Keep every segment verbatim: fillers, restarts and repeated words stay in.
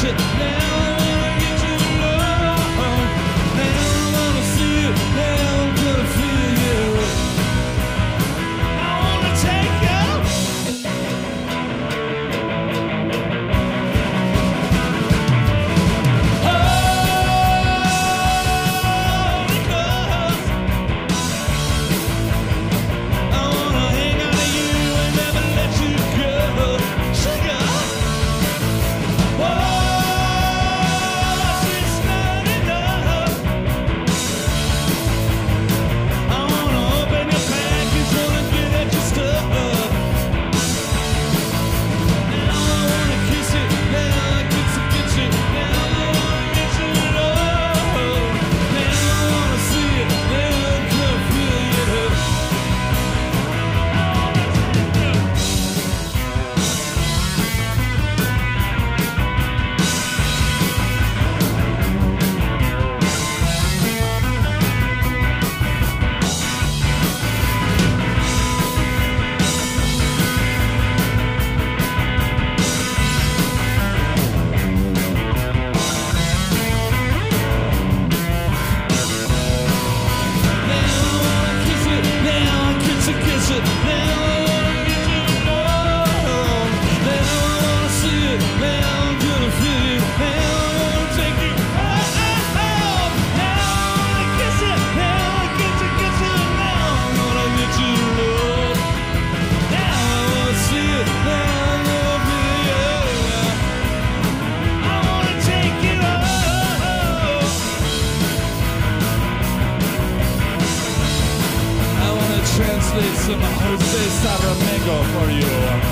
Some Jose Saramago for you.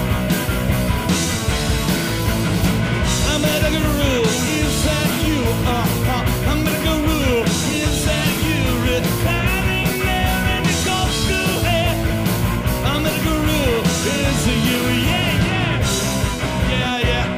I'm at a guru, is that you? Uh-huh. I'm at a guru, is that you? Reclining there in the cold school air. I'm at a guru, is it you? Yeah, yeah. Yeah, yeah.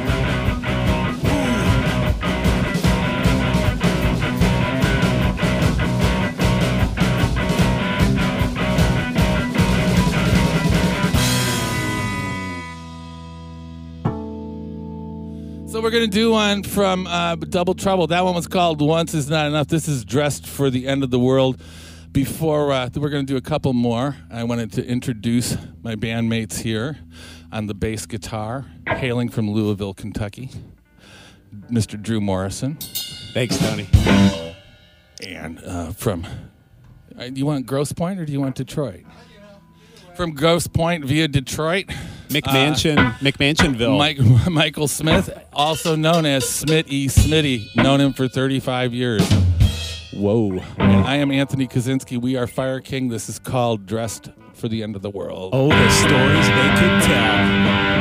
So we're going to do one from uh, Double Trouble. That one was called Once Is Not Enough. This is Dressed for the End of the World. Before uh, we're going to do a couple more, I wanted to introduce my bandmates here on the bass guitar, hailing from Louisville, Kentucky, Mister Drew Morrison. Thanks, Tony. And uh, from, uh, do you want Grosse Pointe or do you want Detroit? From Grosse Pointe via Detroit. McMansion, uh, McMansionville. Mike, Michael Smith, also known as Smitty Smitty, known him for thirty-five years. Whoa. And I am Anthony Kaczynski. We are Fire King. This is called Dressed for the End of the World. Oh, the stories they could tell.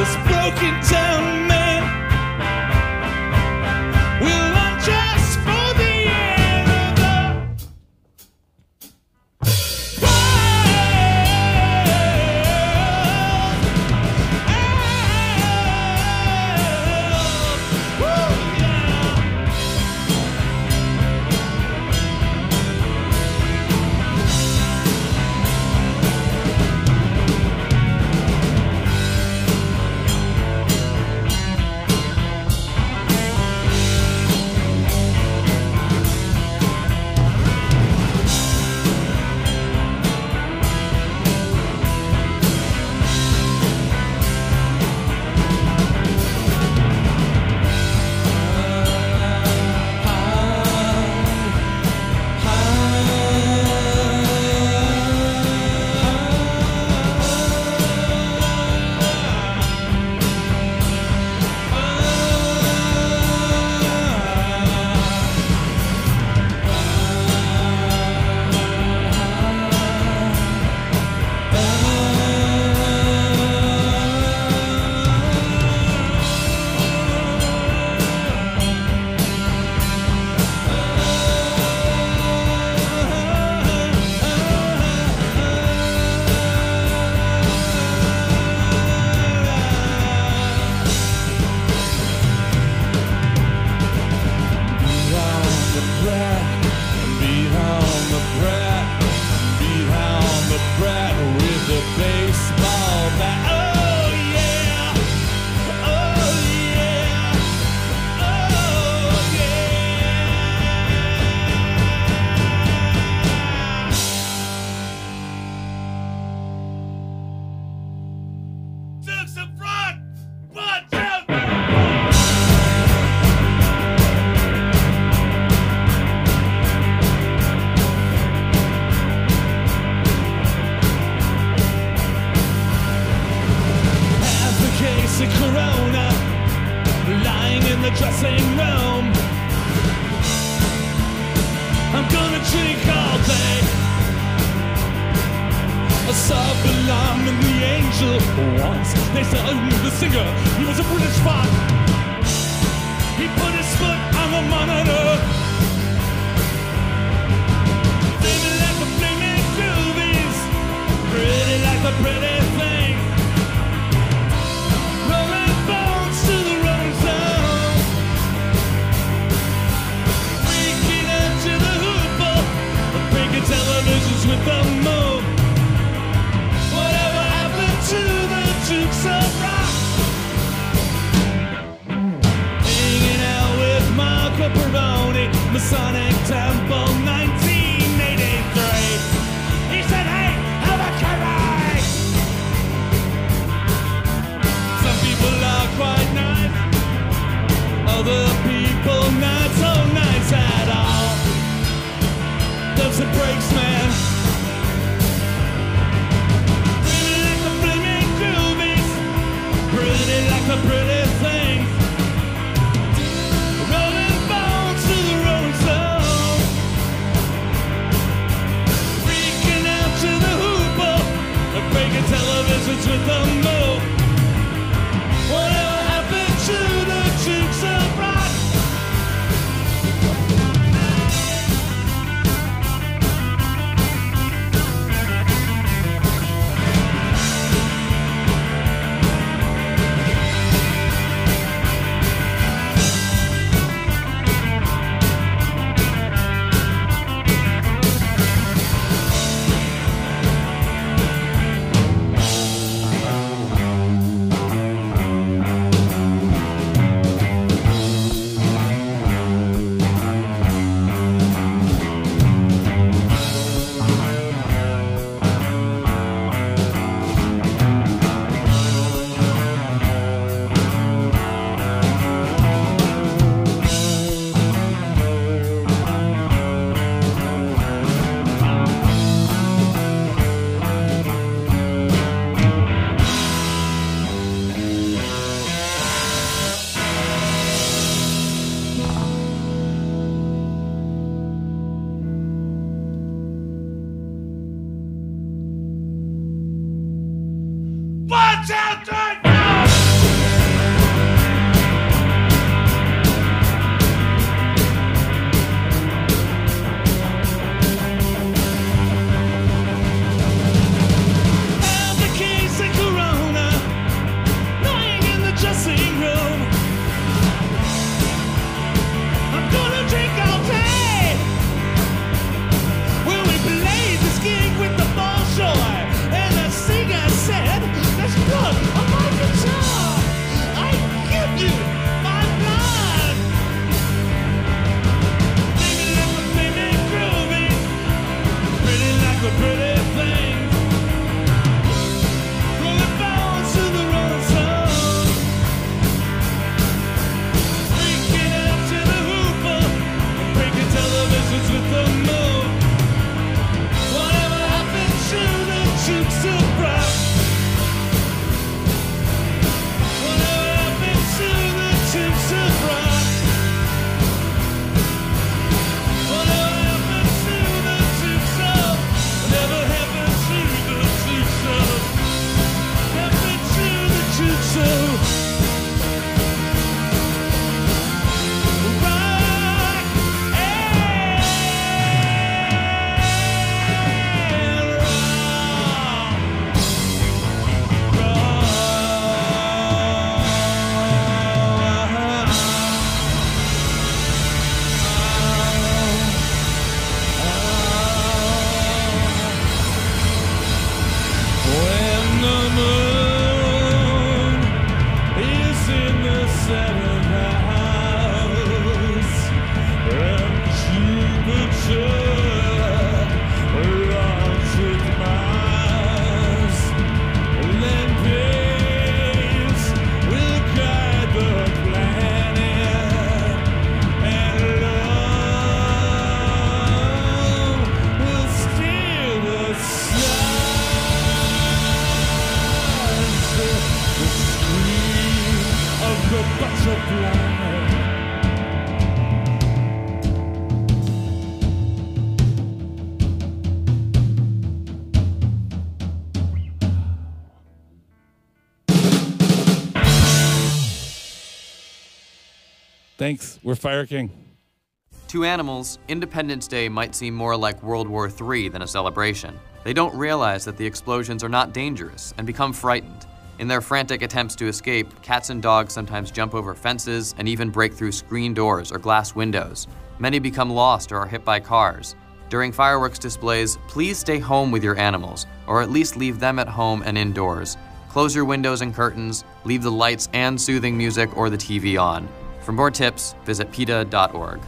this broken down man will undress for the end of the Corona, lying in the dressing room. I'm gonna drink all day. I saw Balaam and the angel once. They saw the singer, he was a British fop. He put his foot on the monitor. Baby like the flaming groovies, pretty like the pretty thing. Televisions with the moon. Whatever happened to the Dukes of Rock? Hanging out with Marco Peroni, Masonic Temple, nineteen eighty-three. He said, hey, have a curry. Thanks. We're Fire King. To animals, Independence Day might seem more like World War Three than a celebration. They don't realize that the explosions are not dangerous and become frightened. In their frantic attempts to escape, cats and dogs sometimes jump over fences and even break through screen doors or glass windows. Many become lost or are hit by cars. During fireworks displays, please stay home with your animals, or at least leave them at home and indoors. Close your windows and curtains, leave the lights and soothing music or the T V on. For more tips, visit P E T A dot org.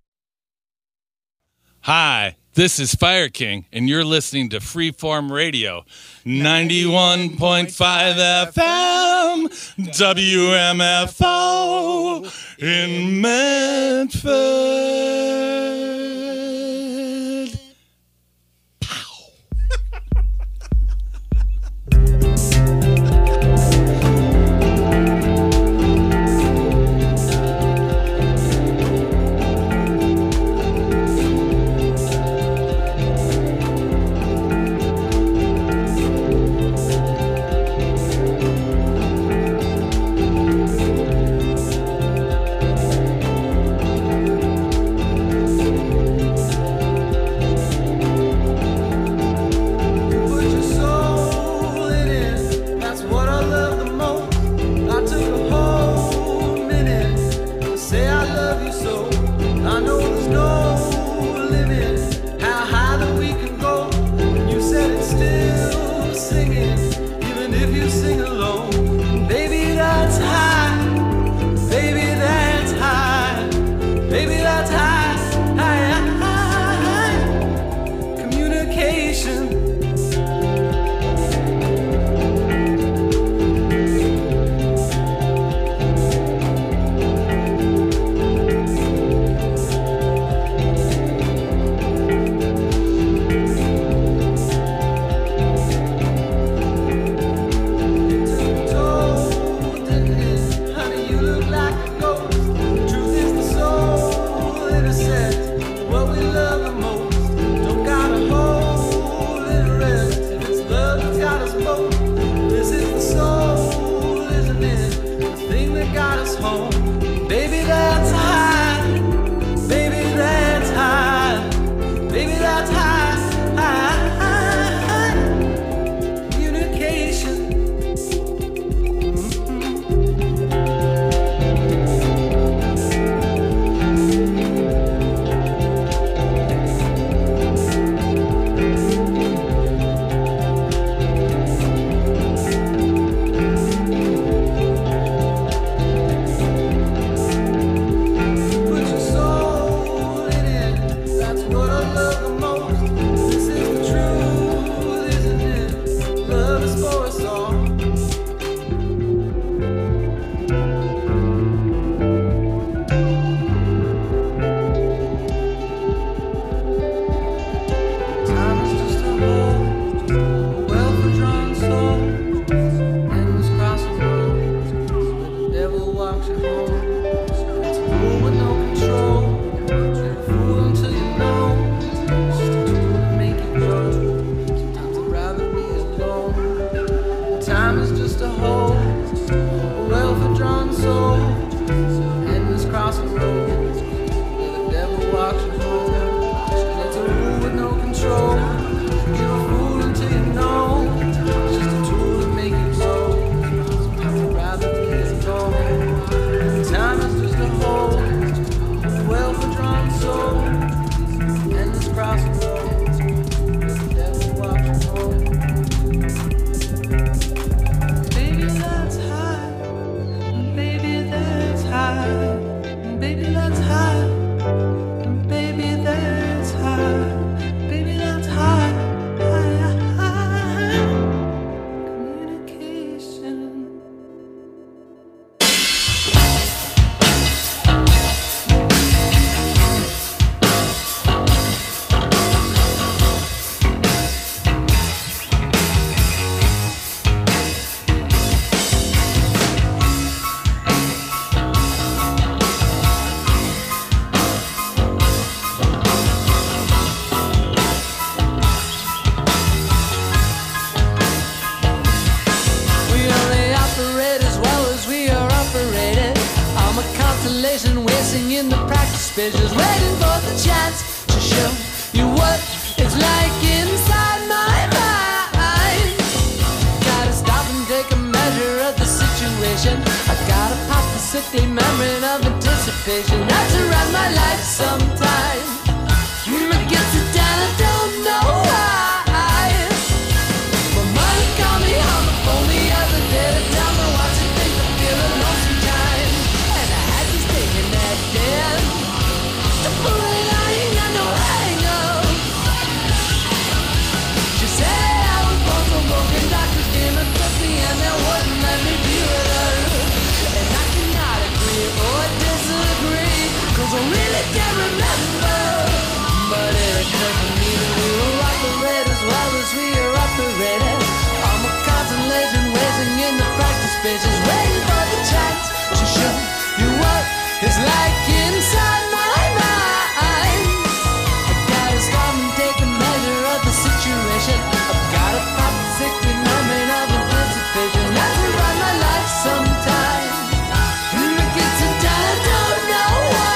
Hi, this is Fire King, and you're listening to Freeform Radio, ninety-one point five F M, W M F O in Medford. Pow. suspicious, waiting for the chance to show you what it's like inside my mind. Gotta stop and take a measure of the situation. I gotta pop the sickly memory of anticipation. That's around my life sometime. Mm, it gets it down, I don't know why. My mother called me on the phone the other day to tell me what she thinks I feel alone sometimes. And I had to stay in that den to pull it, I ain't got no hang up. She said I was born so broken, doctors came and took me and they wouldn't let me be with her. And I cannot agree or disagree, cause I really can't remember. But it occurred to me that we were operated as well as we are operated. I'm a constellation waiting in the practice spaces, waiting for the chance to show you what it's like inside my mind. I gotta stop and take a measure of the situation. I've gotta pop the sickly moment of anticipation. That's around my life sometime. And it gets it done, I don't know why.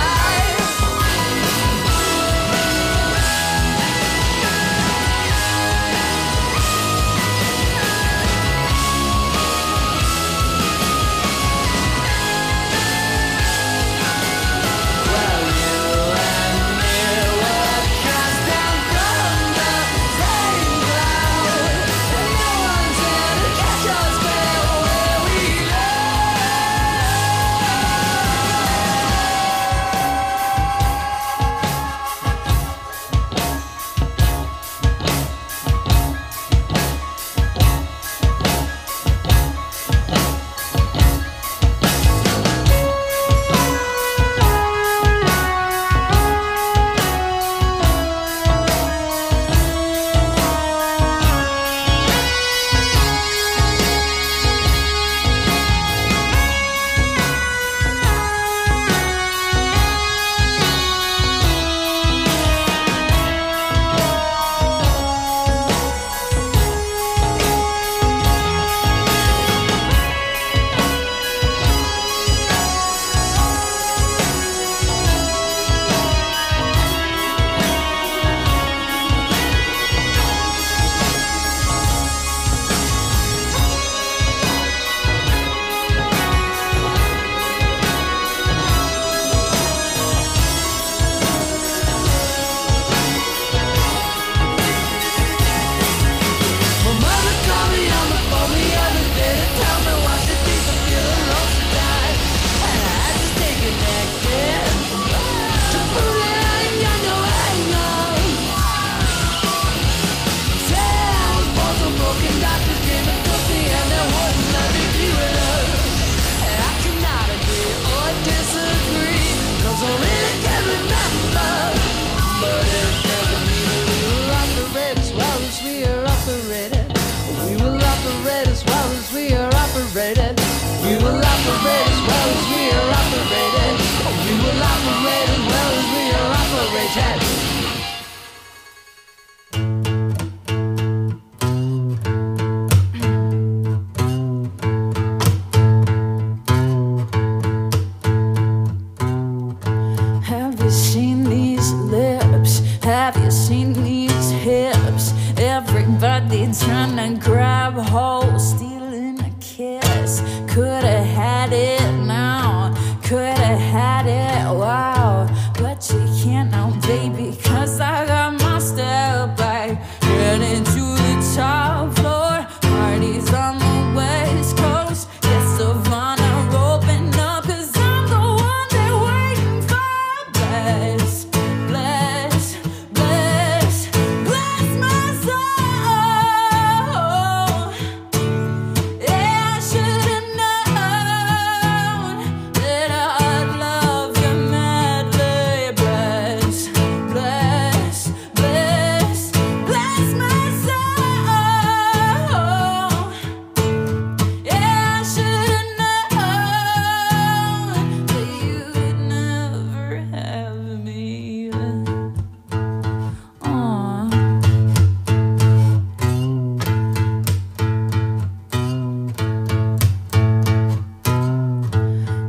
Have you seen these lips? Have you seen these hips? Everybody trying to grab hold, stealing a kiss. Coulda had it now, coulda had it, wow. But you can't now, baby,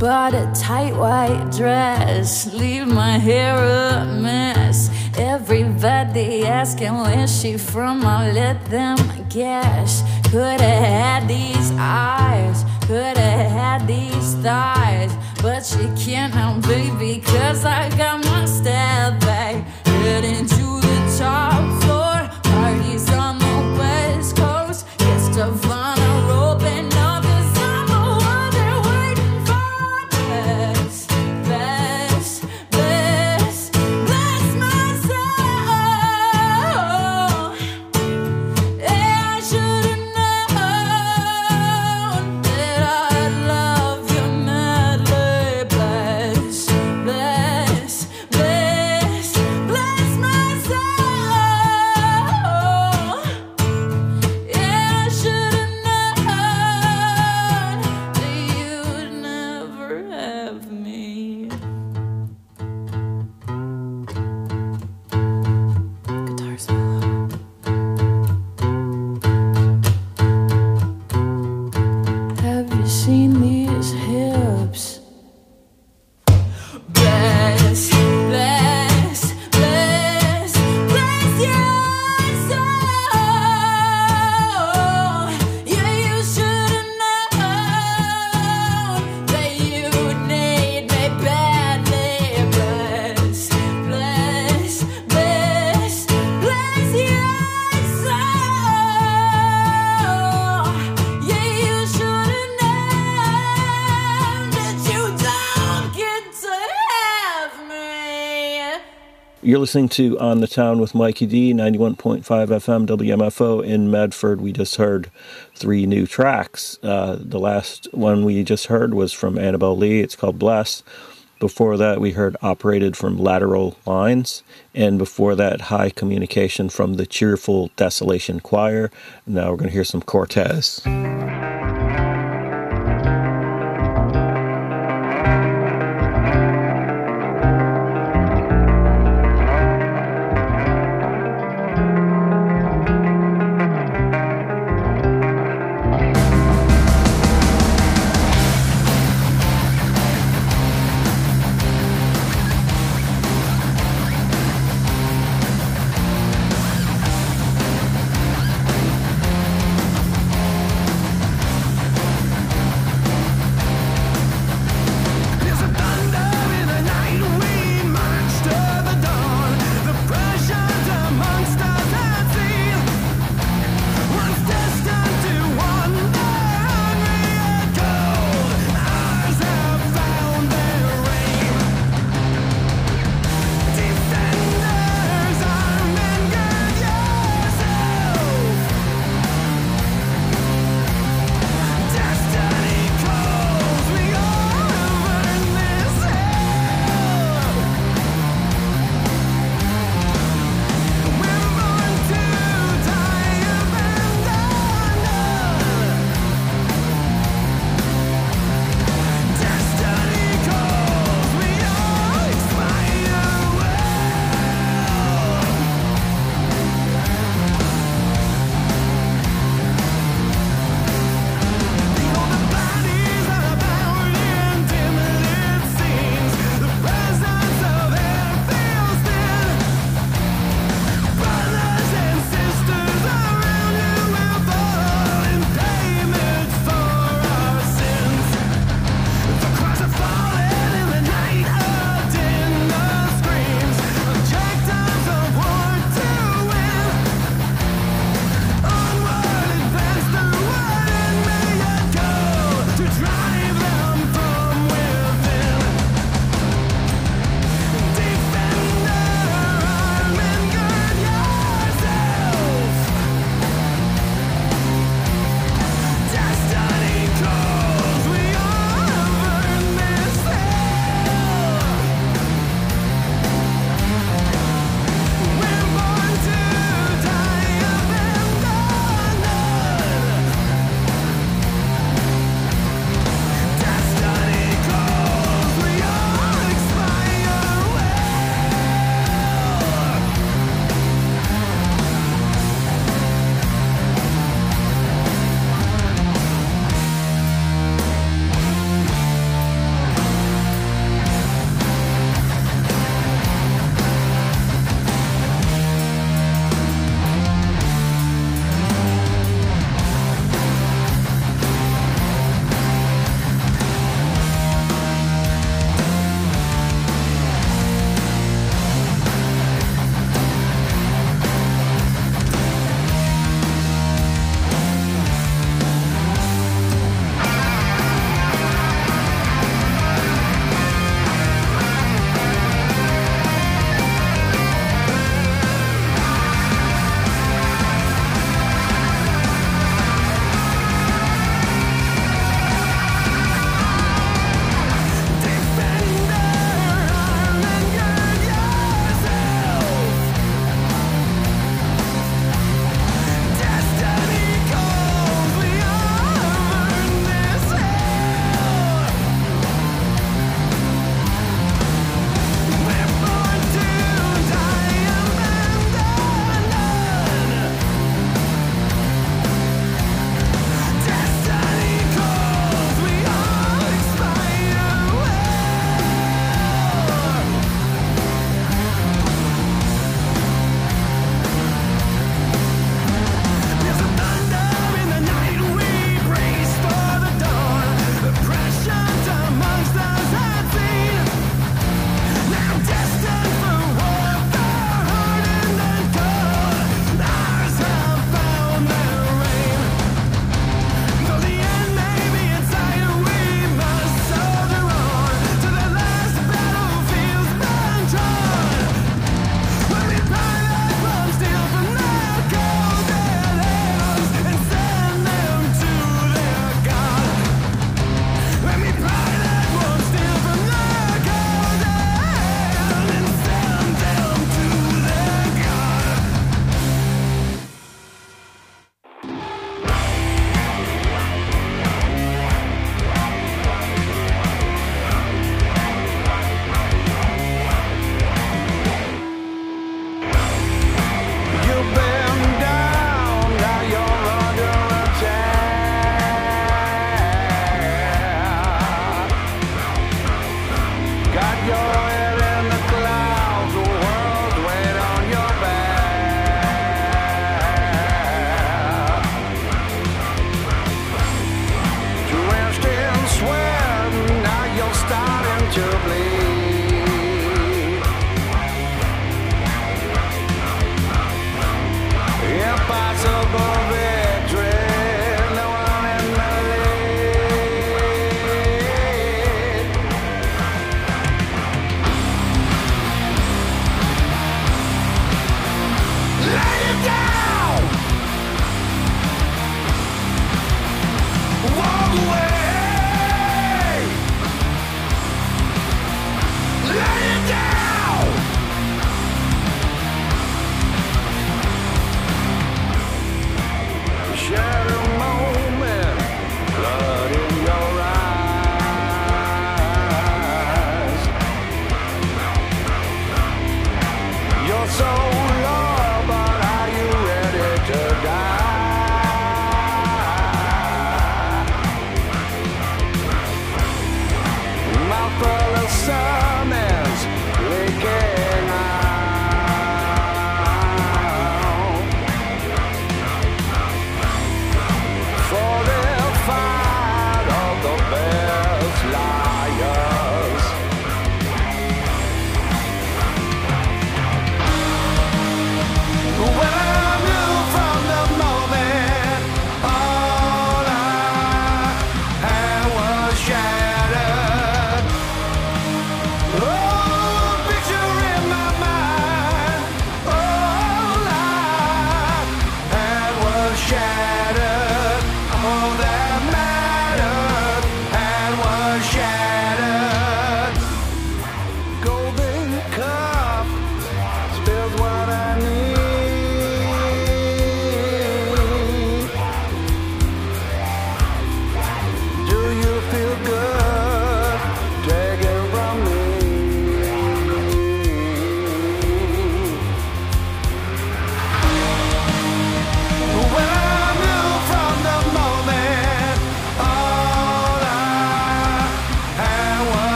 Bought a tight white dress, leave my hair a mess. Everybody asking where she from, I'll let them guess. Could've had these eyes, could've had these thighs, but she can't now, baby, cause I got my step back. Heading to the top floor, parties on the west coast. Yes, Savannah roping up, cause I'm the one they're waiting for. Bless, bless, bless, bless my soul. Yeah, I should've known that I'd love you madly. Bless, bless, bless, bless my soul. Yeah, I should've known that you'd never have me. Guitar solo. Have you seen these hips? Bless, bless, bless, bless your soul. Yeah, you should've known that you'd need me badly. Bless, bless, bless, bless your soul. Yeah, you should've known that you don't get to have me. You're listening to On the Town with Mikey D, ninety-one point five F M W M F O in Medford. We just heard three new tracks. Uh, the last one we just heard was from Annabelle Lee. It's called Bless. Before that, we heard Operated from Lateral Lines. And before that, High Communication from the Cheerful Desolation Choir. Now we're going to hear some Cortez.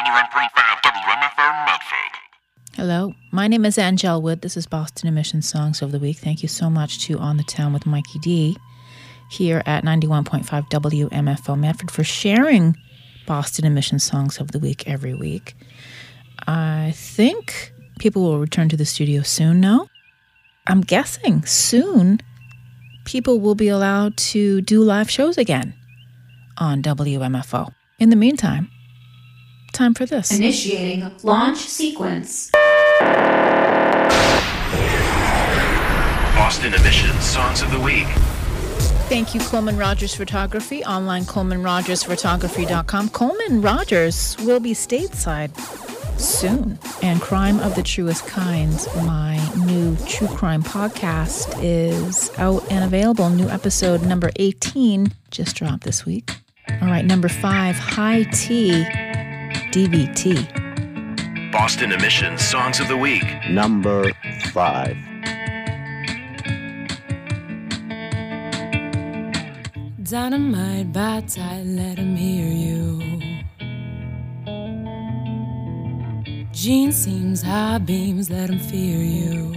ninety-one point five W M F O Medford. Hello, my name is Angel Wood. This is Boston Emission Songs of the Week. Thank you so much to On the Town with Mikey D here at ninety-one point five W M F O Medford for sharing Boston Emission Songs of the Week every week. I think people will return to the studio soon now. I'm guessing soon people will be allowed to do live shows again on W M F O. In the meantime, time for this. Initiating launch sequence. Boston Emissions Songs of the Week. Thank you, Coleman Rogers Photography, online coleman rogers photography dot com. Coleman Rogers will be stateside soon. And Crime of the Truest Kind, my new true crime podcast, is out and available. New episode number eighteen just dropped this week. All right, number five, High Tea, D V T. Boston Emissions Songs of the Week. Number five. Dynamite, bite tight, let him hear you. Jean seams, high beams, let him fear you.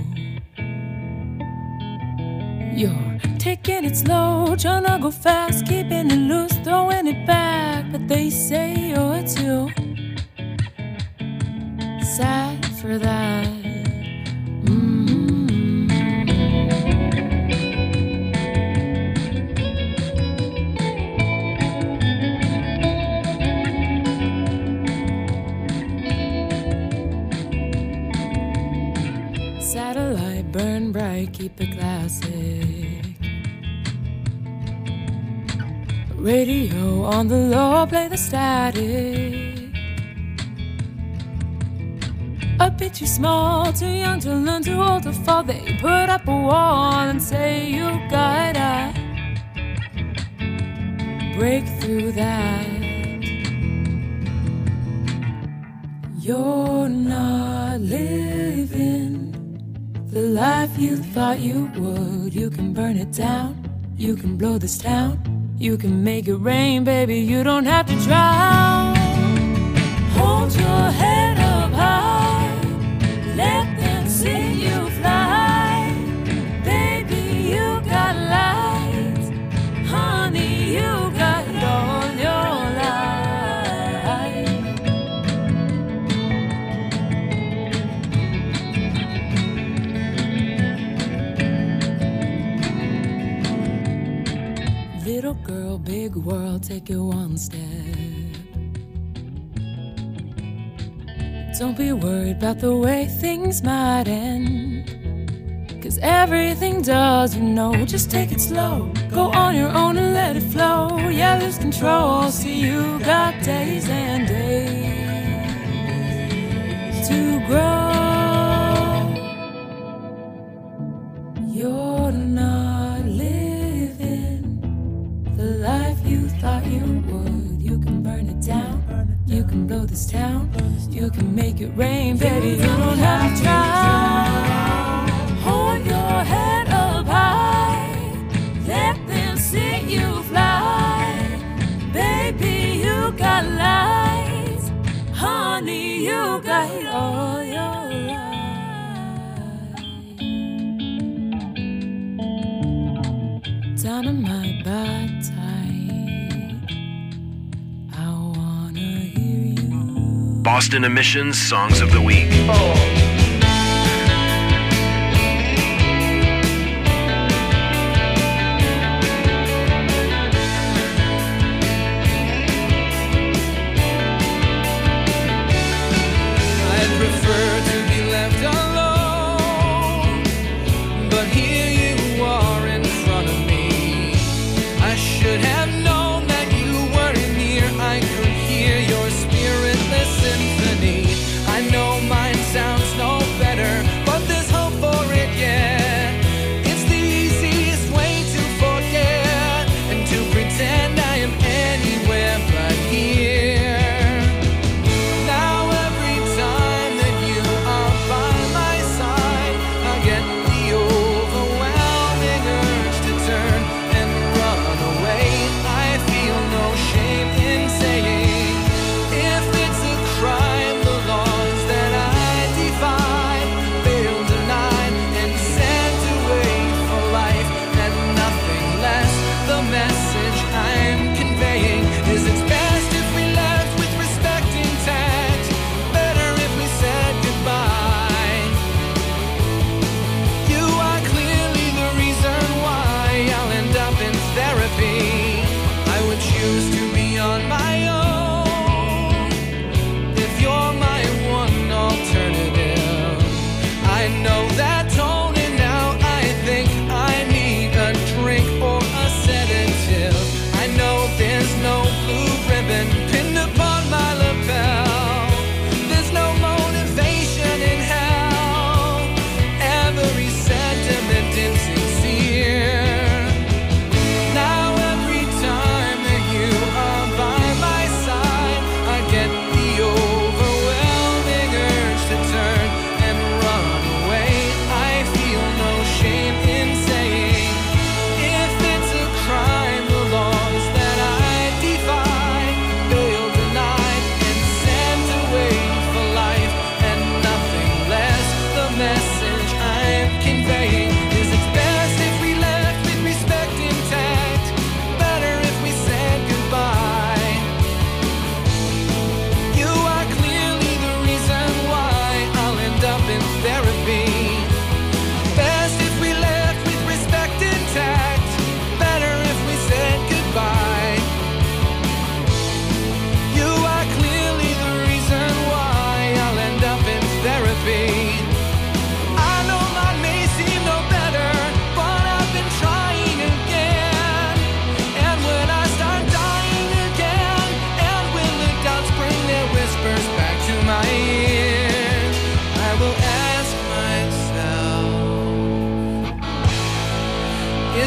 You're taking it slow, trying to go fast, keeping it loose, throwing it back. But they say you're too sad for that. Mm-hmm. Satellite, burn bright, keep it classic. Radio on the low, play the static. A bit too small, too young to learn, too old to fall. They put up a wall and say you gotta break through that. You're not living the life you thought you would. You can burn it down, you can blow this town, you can make it rain, baby, you don't have to drown. Hold your head up high, let them see you fly. Baby, you got light, honey, you got all your little girl, big world, take it one step. Don't be worried about the way things might end, 'cause everything does, you know. Just take it slow, go on your own and let it flow. Yeah, lose control, see you got days and days to grow. You're not living the life you thought you would. You can burn it down, you can blow this town, you can make it rain, baby, you don't have to try. Hold your head up high, let them see you fly. Baby, you got lights, honey, you got all your light. Dynamite by tight, I wanna hear you. Boston Emissions Songs of the Week. Oh. Overwhelmed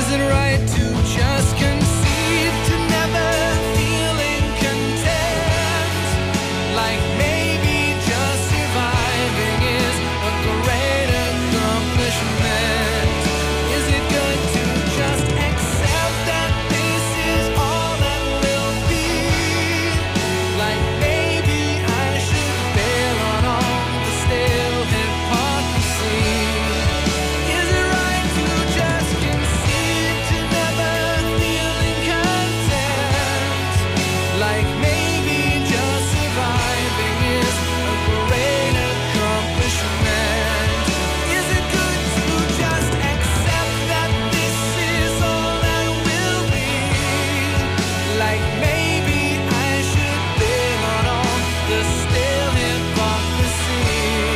Is it right to just concede to never feeling content? Like maybe just surviving is a great accomplishment. Is it good to just accept that this is all that will be? Like maybe I should bail on all the stale hypocrisy. Is it right to just concede to never feeling content? Like maybe just surviving is a great accomplishment. Is it good to just accept that this is all that will be? Like maybe I should bail on all the stale hypocrisy.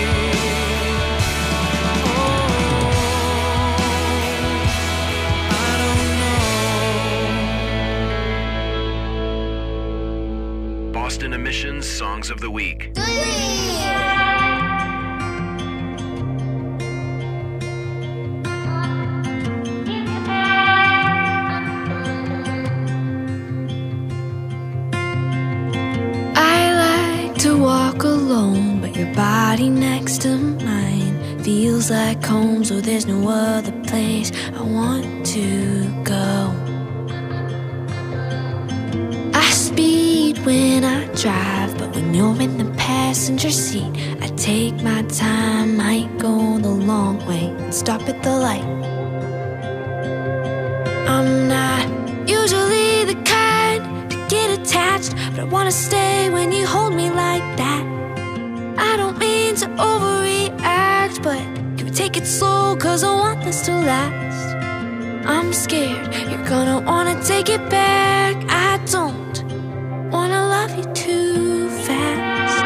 Oh, I don't know. Boston Emissions Songs of the Week. I like to walk alone, but your body next to mine feels like home, so there's no other place I want to go. I speed when I drive, but when you're in the passenger seat, I take my time, might go the long way and stop at the light. I'm not usually the kind to get attached, but I wanna stay when you hold me like that. I don't mean to overreact, but can we take it slow, cause I want this to last. I'm scared you're gonna wanna take it back. I don't wanna love you too fast.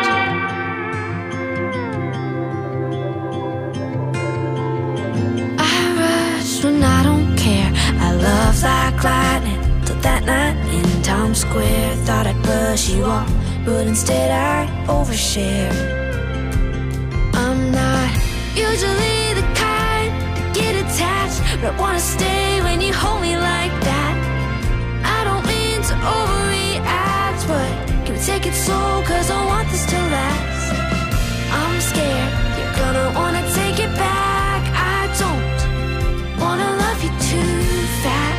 I rush when I don't care. I love like lightning till that night in Times Square. Thought I'd brush you off, but instead I overshare. I'm not usually the kind to get attached, but I wanna stay when you hold me like that. I don't mean to overreact, but can we take it slow, cause I want this to last. I'm scared you're gonna wanna take it back. I don't wanna love you too fast.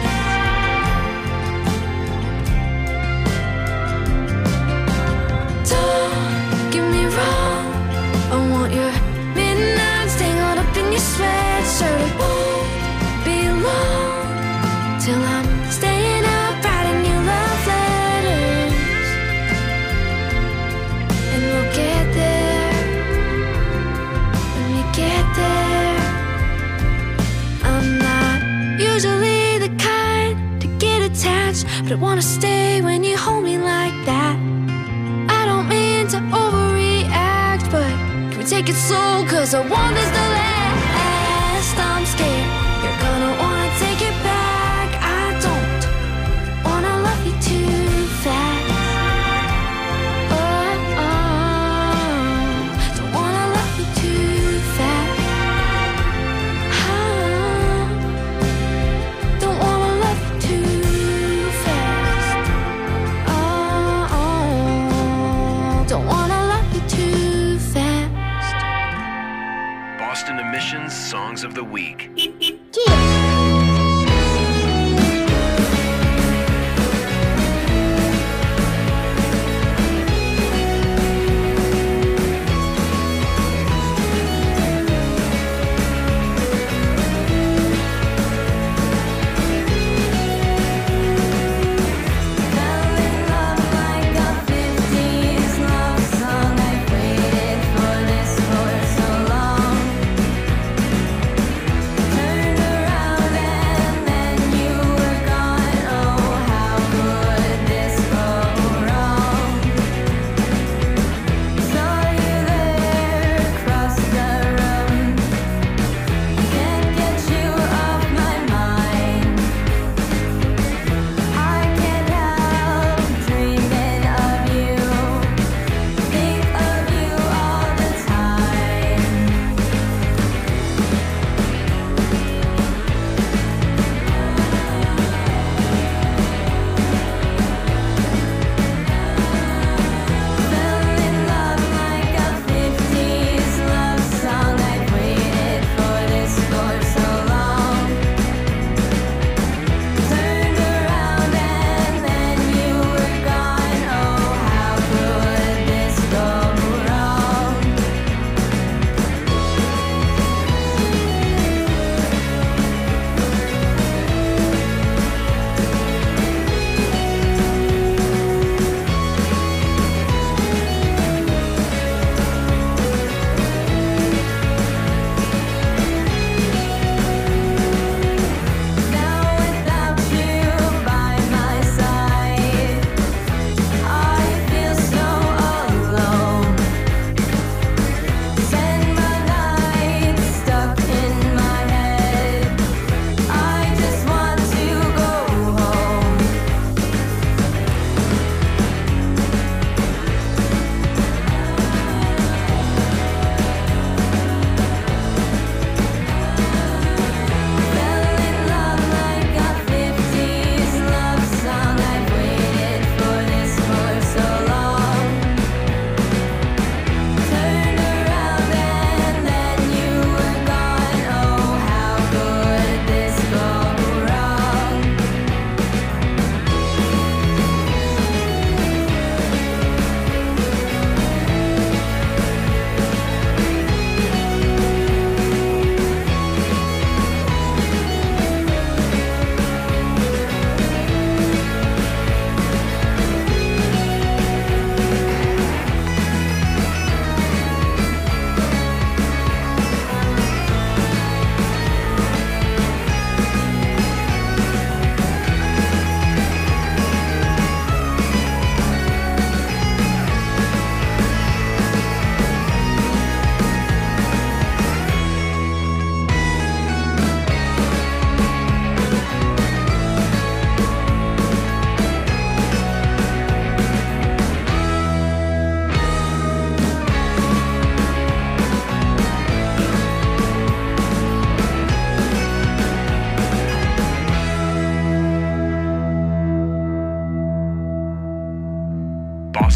Don't get me wrong, I want your midnights tangled up in your sweatshirt. It won't be long till I'm staying up writing you love letters, and we'll get there when we get there. I'm not usually the kind to get attached, but I wanna stay when you hold me like that. I don't mean to overreact, but can we take it slow, cause I want this to last. I'm scared you're gonna wanna take it back. I don't wanna love you too fast. Oh, oh, don't wanna love you too fast. Oh, don't wanna love you too fast. Oh, oh, don't wanna love you too fast. Boston Emissions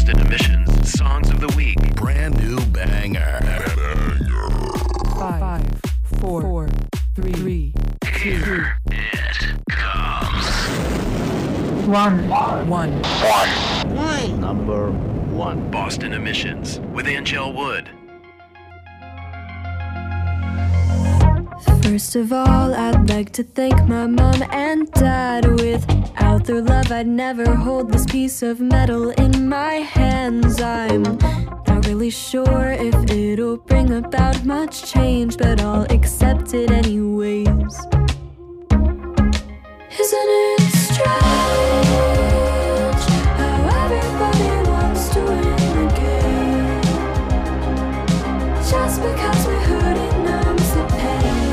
Boston Emissions Songs of the Week. Brand new banger. Five, four, four three, two, Here it comes. one, one. Number one. Boston Emissions with Angel Wood. First of all, I'd like to thank my mom and dad. Without their love, I'd never hold this piece of metal in my hands. I'm not really sure if it'll bring about much change, but I'll accept it anyways. Isn't it strange how everybody wants to win the game? Just because we heard it numbs the pain.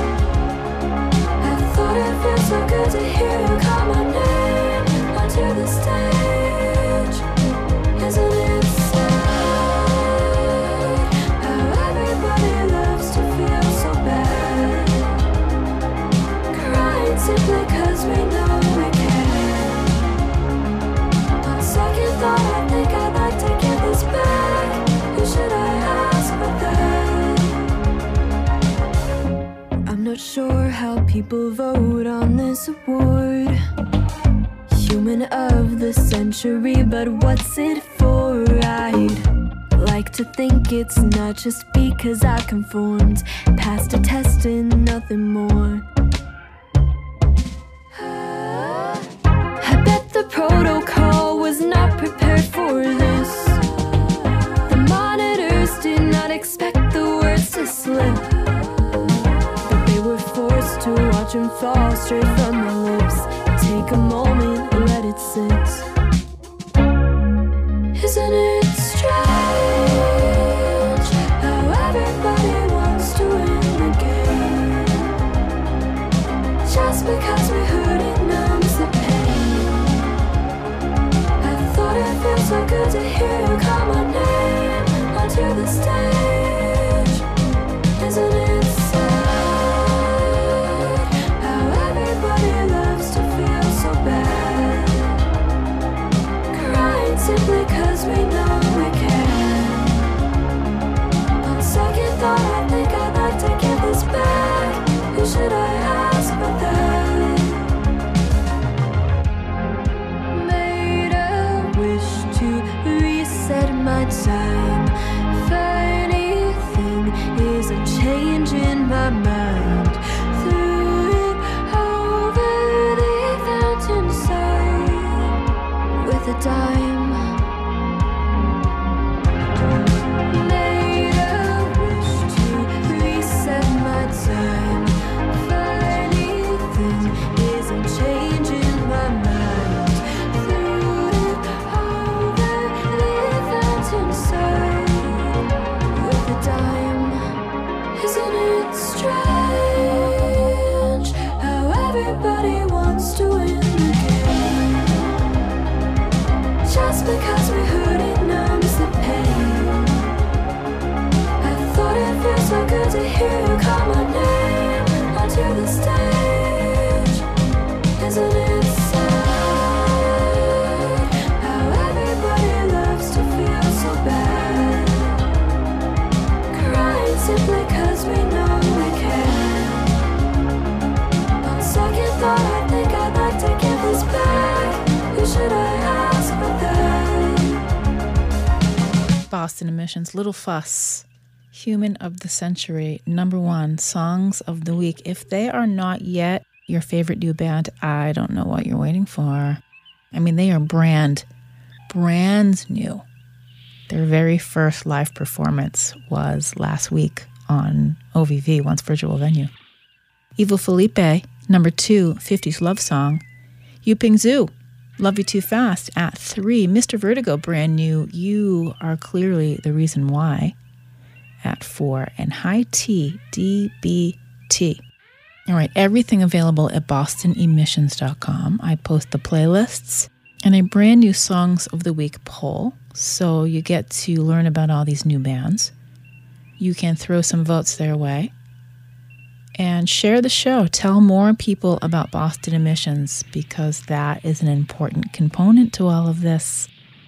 Thought it feels so good to hear you call my name onto the stage. Isn't it sad how everybody loves to feel so bad? Crying simply cause we know we can. On second thought, I think I'd like to get this back. Who should I ask but that? I'm not sure how people vote on this award. Human of the century, but what's it for? I'd like to think it's not just because I conformed, passed a test and nothing more. I bet the protocol was not prepared for this. The monitors did not expect the words to slip. To watch him fall straight from my lips. Take a moment, let it sit. Isn't it strange how everybody wants to win the game? Just because we heard it numbs the pain. I thought it feels so good to hear you call my name onto the stage. Isn't it simply cause we know we can. On second thought, I think I'd like to get this back. Who should I ask but that? Made a wish to reset my time. Funny thing is a change in my mind. Threw it over the fountain side with a dime. Just because we heard it numbs the pain. I thought it feels so good to hear you call my name onto the stage. Isn't it sad how everybody loves to feel so bad? Crying simply cause we know we can. On second thought, I think I'd like to get this back. Who should I ask but that? Boston Emissions, Little Fuss, Human of the Century, number one, Songs of the Week. If they are not yet your favorite new band, I don't know what you're waiting for. I mean, they are brand, brand new. Their very first live performance was last week on O V V, Once Virtual Venue. Evil Felipe, number two, fifties love song. Yu Ping Zhu, Love You Too Fast, at three. Mister Vertigo, brand new, You Are Clearly the Reason Why, at four. And High T, D B T. All right, everything available at boston emissions dot com. I post the playlists and a brand new Songs of the Week poll. So you get to learn about all these new bands. You can throw some votes their way. And share the show. Tell more people about Boston Emissions because that is an important component to all of this.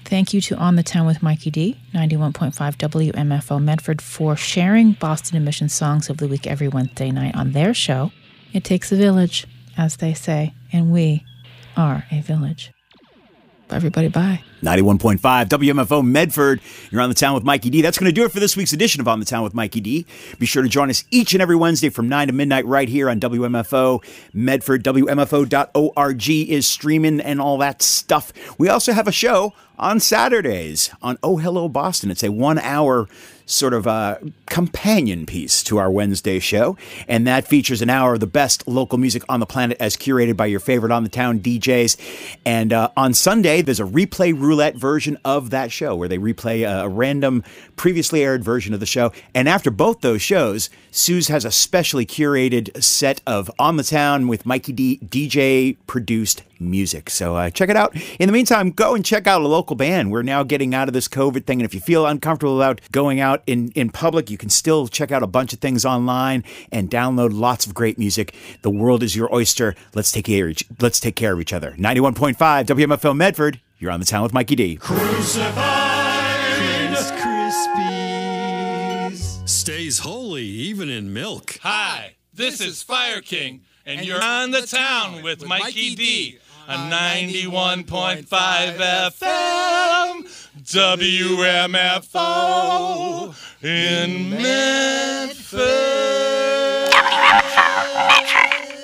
Thank you to On the Town with Mikey D, ninety-one point five W M F O Medford, for sharing Boston Emissions Songs of the Week every Wednesday night on their show. It takes a village, as they say, and we are a village. Everybody, bye. ninety-one point five W M F O Medford. You're On the Town with Mikey D. That's going to do it for this week's edition of On the Town with Mikey D. Be sure to join us each and every Wednesday from nine to midnight right here on W M F O Medford. W M F O dot org is streaming and all that stuff. We also have a show on Saturdays on Oh Hello Boston. It's a one-hour sort of uh, companion piece to our Wednesday show, and that features an hour of the best local music on the planet as curated by your favorite On the Town D Js. And uh, on Sunday, there's a replay roulette version of that show where they replay a, a random previously aired version of the show. And after both those shows, Suze has a specially curated set of On the Town with Mikey D D J produced music. So uh, check it out. In the meantime, go and check out a local band. We're now getting out of this COVID thing, and if you feel uncomfortable about going out in, in public, you can still check out a bunch of things online and download lots of great music. The world is your oyster. Let's take care of each, let's take care of each other. ninety-one point five W M F O Medford. You're On the Town with Mikey D. Crucified Krispies. Stays holy even in milk. Hi, this is Fire King, and you're On the Town with Mikey D on ninety-one point five F M W M F O in Medford.